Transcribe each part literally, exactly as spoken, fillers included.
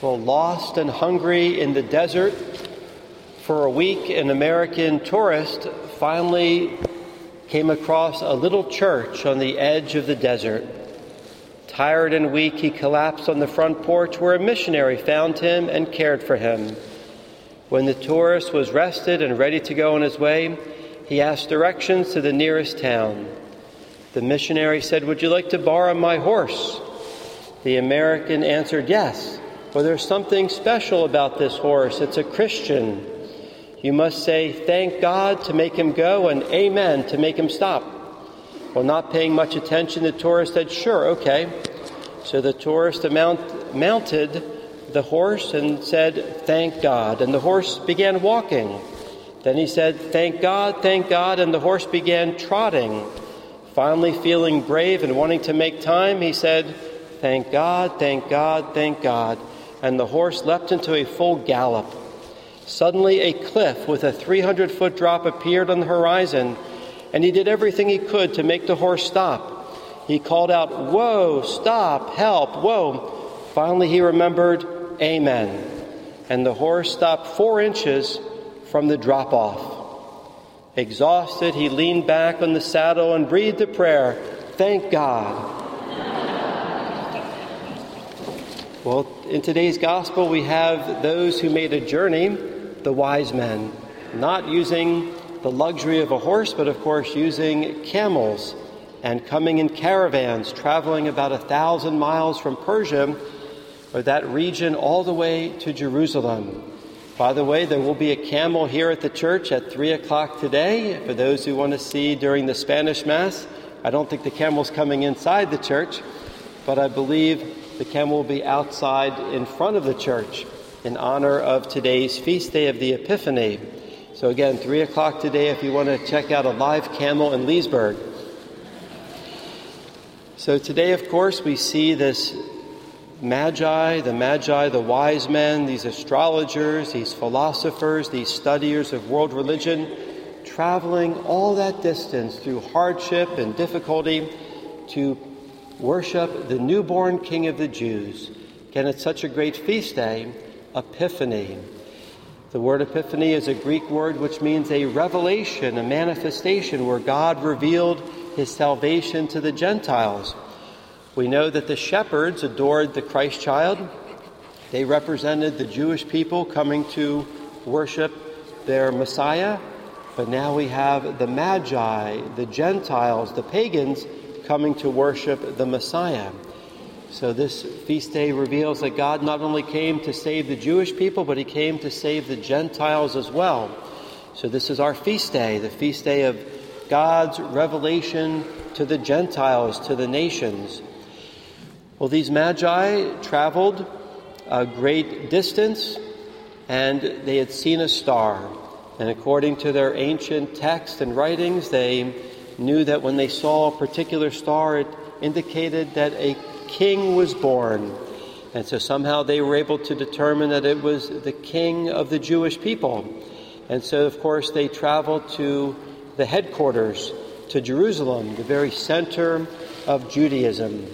Well, lost and hungry in the desert for a week, an American tourist finally came across a little church on the edge of the desert. Tired and weak, he collapsed on the front porch where a missionary found him and cared for him. When the tourist was rested and ready to go on his way, he asked directions to the nearest town. The missionary said, "Would you like to borrow my horse?" The American answered, "Yes. Well, there's something special about this horse. It's a Christian. You must say, 'Thank God' to make him go and 'Amen' to make him stop." Well, not paying much attention, the tourist said, "Sure, okay." So the tourist amount, mounted the horse and said, "Thank God." And the horse began walking. Then he said, "Thank God, thank God," and the horse began trotting. Finally, feeling brave and wanting to make time, he said, "Thank God, thank God, thank God." And the horse leapt into a full gallop. Suddenly, a cliff with a three hundred foot drop appeared on the horizon, and he did everything he could to make the horse stop. He called out, "Whoa, stop, help, whoa." Finally, he remembered, "Amen." And the horse stopped four inches from the drop-off. Exhausted, he leaned back on the saddle and breathed a prayer, "Thank God." Well, in today's gospel, we have those who made a journey, the wise men, not using the luxury of a horse, but of course using camels and coming in caravans, traveling about a thousand miles from Persia, or that region, all the way to Jerusalem. By the way, there will be a camel here at the church at three o'clock today. For those who want to see during the Spanish Mass, I don't think the camel's coming inside the church, but I believe the camel will be outside in front of the church in honor of today's feast day of the Epiphany. So again, three o'clock today if you want to check out a live camel in Leesburg. So today, of course, we see this Magi, the Magi, the wise men, these astrologers, these philosophers, these studiers of world religion, traveling all that distance through hardship and difficulty to worship the newborn King of the Jews. Again, it's such a great feast day, Epiphany. The word Epiphany is a Greek word which means a revelation, a manifestation where God revealed his salvation to the Gentiles. We know that the shepherds adored the Christ child. They represented the Jewish people coming to worship their Messiah. But now we have the Magi, the Gentiles, the pagans, coming to worship the Messiah. So this feast day reveals that God not only came to save the Jewish people, but he came to save the Gentiles as well. So this is our feast day, the feast day of God's revelation to the Gentiles, to the nations. Well, these Magi traveled a great distance, and they had seen a star. And according to their ancient texts and writings, they knew that when they saw a particular star, it indicated that a king was born. And so somehow they were able to determine that it was the king of the Jewish people. And so, of course, they traveled to the headquarters, to Jerusalem, the very center of Judaism.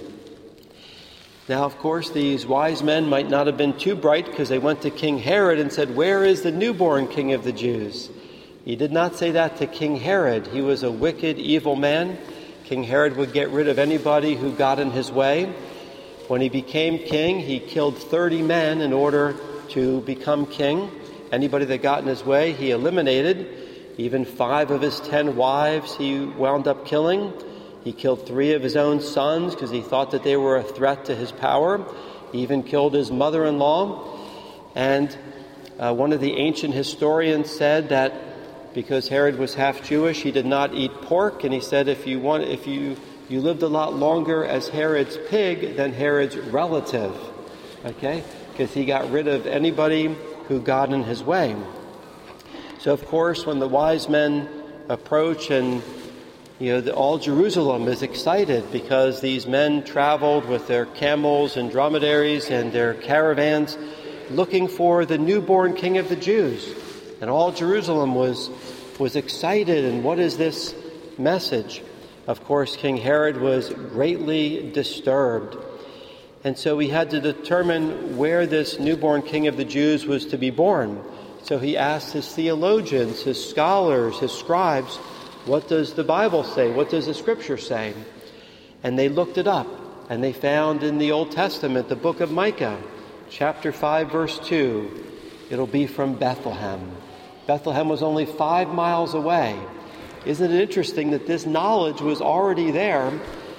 Now, of course, these wise men might not have been too bright because they went to King Herod and said, "Where is the newborn King of the Jews?" He did not say that to King Herod. He was a wicked, evil man. King Herod would get rid of anybody who got in his way. When he became king, he killed thirty men in order to become king. Anybody that got in his way, he eliminated. Even five of his ten wives he wound up killing. He killed three of his own sons because he thought that they were a threat to his power. He even killed his mother-in-law. And uh, one of the ancient historians said that because Herod was half Jewish, he did not eat pork. And he said, if you want, if you, you lived a lot longer as Herod's pig than Herod's relative, okay? Because he got rid of anybody who got in his way. So, of course, when the wise men approach and You know, the, all Jerusalem is excited because these men traveled with their camels and dromedaries and their caravans looking for the newborn King of the Jews. And all Jerusalem was was excited. And what is this message? Of course, King Herod was greatly disturbed. And so he had to determine where this newborn king of the Jews was to be born. So he asked his theologians, his scholars, his scribes, what does the Bible say? What does the Scripture say? And they looked it up, and they found in the Old Testament, the book of Micah, chapter five, verse two, it'll be from Bethlehem. Bethlehem was only five miles away. Isn't it interesting that this knowledge was already there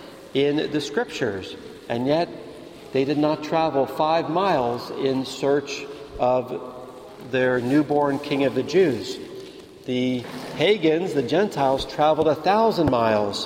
in the Scriptures, and yet they did not travel five miles in search of their newborn king of the Jews. The pagans, the Gentiles, traveled a thousand miles,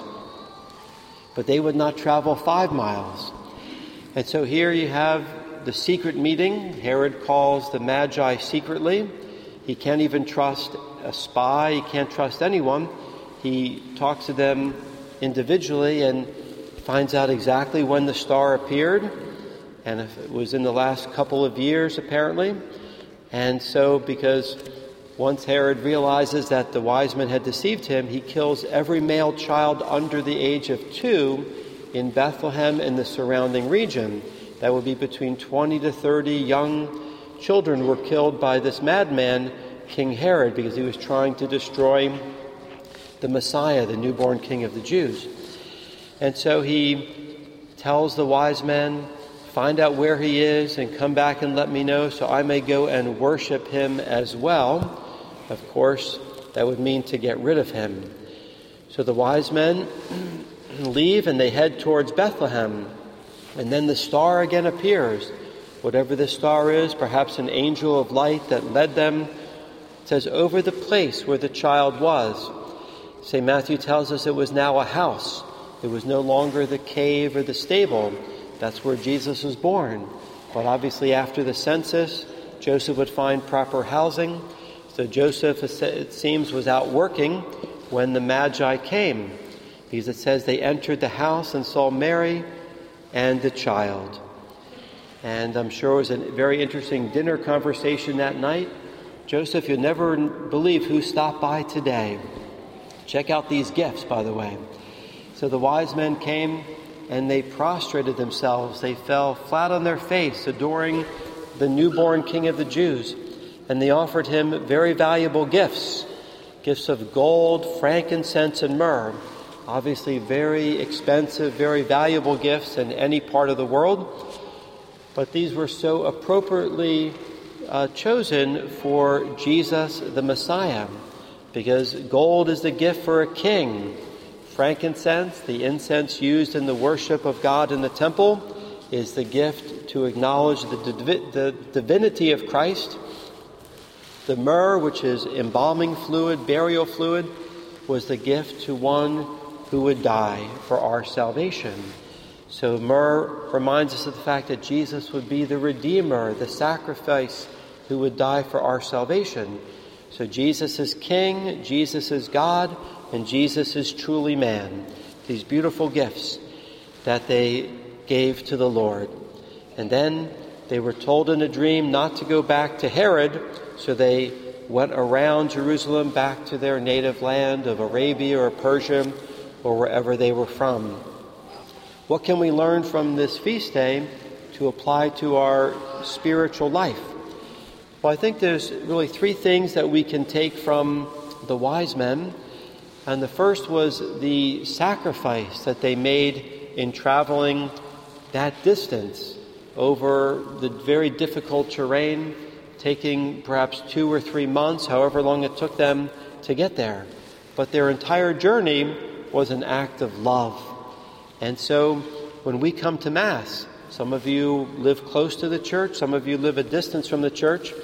but they would not travel five miles. And so here you have the secret meeting. Herod calls the Magi secretly. He can't even trust a spy. He can't trust anyone. He talks to them individually and finds out exactly when the star appeared. And if it was in the last couple of years, apparently. And so, because once Herod realizes that the wise men had deceived him, he kills every male child under the age of two in Bethlehem and the surrounding region. That would be between twenty to thirty young children were killed by this madman, King Herod, because he was trying to destroy the Messiah, the newborn king of the Jews. And so he tells the wise men, find out where he is and come back and let me know so I may go and worship him as well. Of course, that would mean to get rid of him. So the wise men leave and they head towards Bethlehem. And then the star again appears. Whatever the star is, perhaps an angel of light that led them. It says, over the place where the child was. Saint Matthew tells us it was now a house. It was no longer the cave or the stable. That's where Jesus was born. But obviously after the census, Joseph would find proper housing. So Joseph, it seems, was out working when the Magi came. Because it says they entered the house and saw Mary and the child. And I'm sure it was a very interesting dinner conversation that night. Joseph, you'll never believe who stopped by today. Check out these gifts, by the way. So the wise men came and they prostrated themselves. They fell flat on their face, adoring the newborn king of the Jews. And they offered him very valuable gifts. Gifts of gold, frankincense, and myrrh. Obviously very expensive, very valuable gifts in any part of the world. But these were so appropriately uh, chosen for Jesus the Messiah. Because gold is the gift for a king. Frankincense, the incense used in the worship of God in the temple, is the gift to acknowledge the, divi- the divinity of Christ. The myrrh, which is embalming fluid, burial fluid, was the gift to one who would die for our salvation. So myrrh reminds us of the fact that Jesus would be the Redeemer, the sacrifice who would die for our salvation. So Jesus is King, Jesus is God, and Jesus is truly man. These beautiful gifts that they gave to the Lord. And then they were told in a dream not to go back to Herod, so they went around Jerusalem back to their native land of Arabia or Persia or wherever they were from. What can we learn from this feast day to apply to our spiritual life? Well, I think there's really three things that we can take from the wise men. And the first was the sacrifice that they made in traveling that distance over the very difficult terrain, taking perhaps two or three months, however long it took them to get there. But their entire journey was an act of love. And so when we come to Mass, some of you live close to the church, some of you live a distance from the church,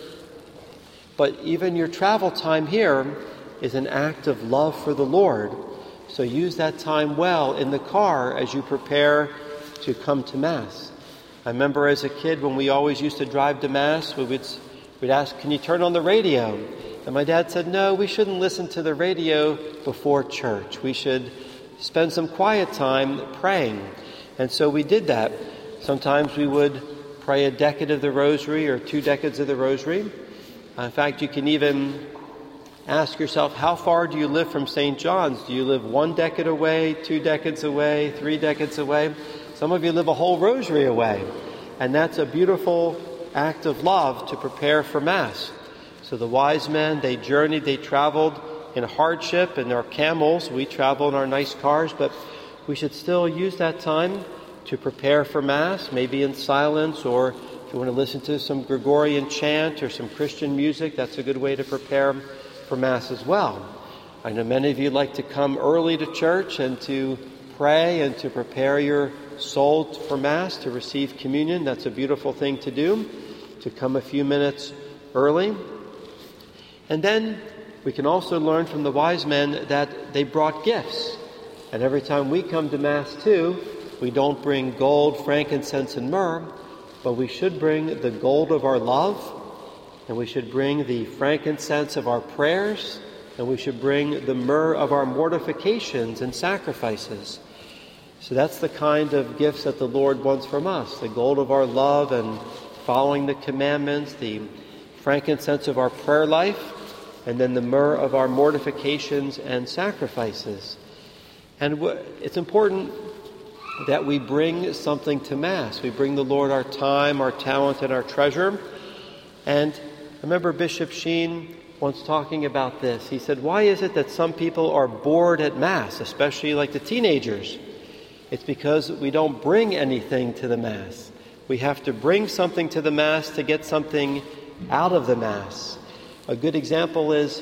but even your travel time here is an act of love for the Lord. So use that time well in the car as you prepare to come to Mass. I remember as a kid when we always used to drive to Mass, we would we'd ask, can you turn on the radio? And my dad said, no, we shouldn't listen to the radio before church. We should spend some quiet time praying. And so we did that. Sometimes we would pray a decade of the Rosary or two decades of the Rosary. In fact, you can even ask yourself, how far do you live from Saint John's? Do you live one decade away, two decades away, three decades away? Some of you live a whole rosary away. And that's a beautiful act of love to prepare for Mass. So the wise men, they journeyed, they traveled in hardship in their camels. We travel in our nice cars, but we should still use that time to prepare for Mass, maybe in silence, or if you want to listen to some Gregorian chant or some Christian music, that's a good way to prepare for Mass as well. I know many of you like to come early to church and to pray and to prepare your soul for Mass, to receive communion. That's a beautiful thing to do, to come a few minutes early. And then we can also learn from the wise men that they brought gifts. And every time we come to Mass too, we don't bring gold, frankincense, and myrrh, but we should bring the gold of our love, and we should bring the frankincense of our prayers, and we should bring the myrrh of our mortifications and sacrifices. So that's the kind of gifts that the Lord wants from us, the gold of our love and following the commandments, the frankincense of our prayer life, and then the myrrh of our mortifications and sacrifices. And it's important that we bring something to Mass. We bring the Lord our time, our talent, and our treasure. And I remember Bishop Sheen once talking about this. He said, why is it that some people are bored at Mass, especially like the teenagers? It's because we don't bring anything to the Mass. We have to bring something to the Mass to get something out of the Mass. A good example is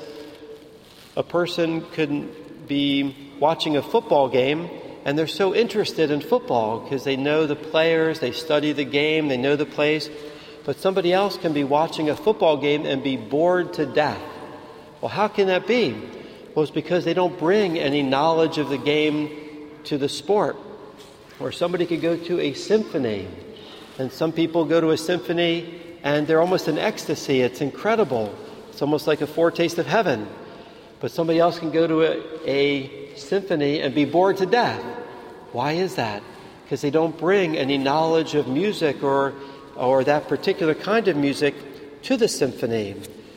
a person could be watching a football game and they're so interested in football because they know the players, they study the game, they know the plays. But somebody else can be watching a football game and be bored to death. Well, how can that be? Well, it's because they don't bring any knowledge of the game to the sport. Or somebody could go to a symphony, and some people go to a symphony and they're almost in ecstasy. It's incredible. It's almost like a foretaste of heaven. But somebody else can go to a, a symphony and be bored to death. Why is that? Because they don't bring any knowledge of music or, or that particular kind of music to the symphony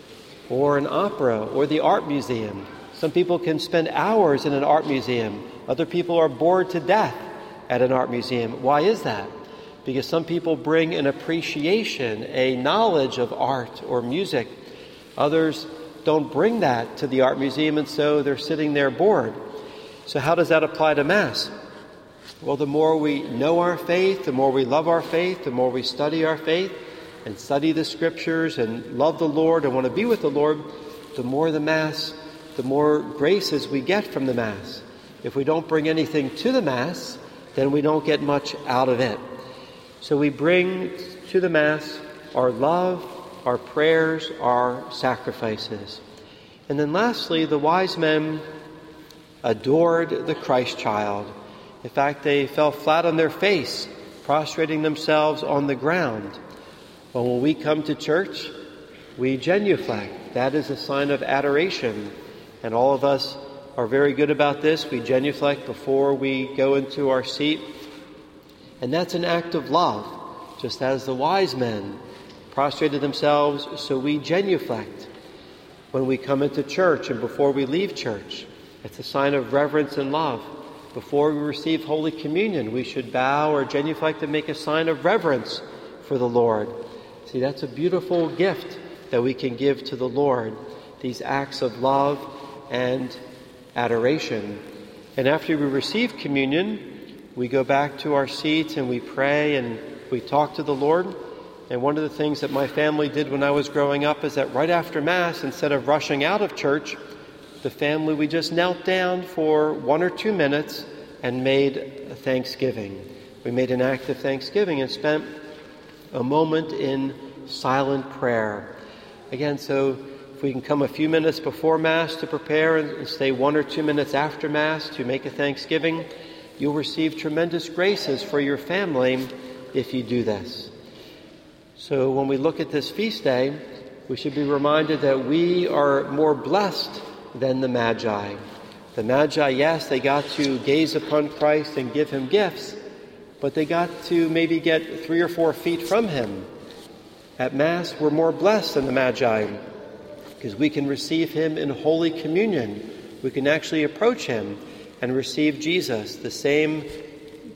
or an opera or the art museum. Some people can spend hours in an art museum. Other people are bored to death at an art museum. Why is that? Because some people bring an appreciation, a knowledge of art or music. Others don't bring that to the art museum, and so they're sitting there bored. So how does that apply to Mass? Well, the more we know our faith, the more we love our faith, the more we study our faith and study the Scriptures and love the Lord and want to be with the Lord, the more the Mass, the more graces we get from the Mass. If we don't bring anything to the Mass, then we don't get much out of it. So we bring to the Mass our love, our prayers, our sacrifices. And then lastly, the wise men adored the Christ child. In fact, they fell flat on their face, prostrating themselves on the ground. But when we come to church, we genuflect. That is a sign of adoration. And all of us are very good about this. We genuflect before we go into our seat. And that's an act of love, just as the wise men prostrated themselves, so we genuflect when we come into church and before we leave church. It's a sign of reverence and love. Before we receive Holy Communion, we should bow or genuflect and make a sign of reverence for the Lord. See, that's a beautiful gift that we can give to the Lord, these acts of love and adoration. And after we receive communion, we go back to our seats and we pray and we talk to the Lord. And one of the things that my family did when I was growing up is that right after Mass, instead of rushing out of church, the family, we just knelt down for one or two minutes and made a thanksgiving. We made an act of thanksgiving and spent a moment in silent prayer. Again, so if we can come a few minutes before Mass to prepare and stay one or two minutes after Mass to make a thanksgiving, you'll receive tremendous graces for your family if you do this. So when we look at this feast day, we should be reminded that we are more blessed than the Magi. The Magi, yes, they got to gaze upon Christ and give him gifts, but they got to maybe get three or four feet from him. At Mass, we're more blessed than the Magi because we can receive him in Holy Communion. We can actually approach him and receive Jesus, the same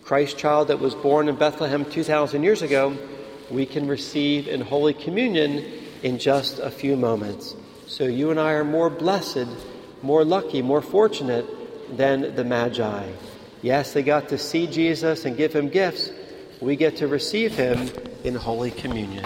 Christ child that was born in Bethlehem two thousand years ago, we can receive in Holy Communion in just a few moments. So you and I are more blessed, more lucky, more fortunate than the Magi. Yes, they got to see Jesus and give him gifts. We get to receive him in Holy Communion.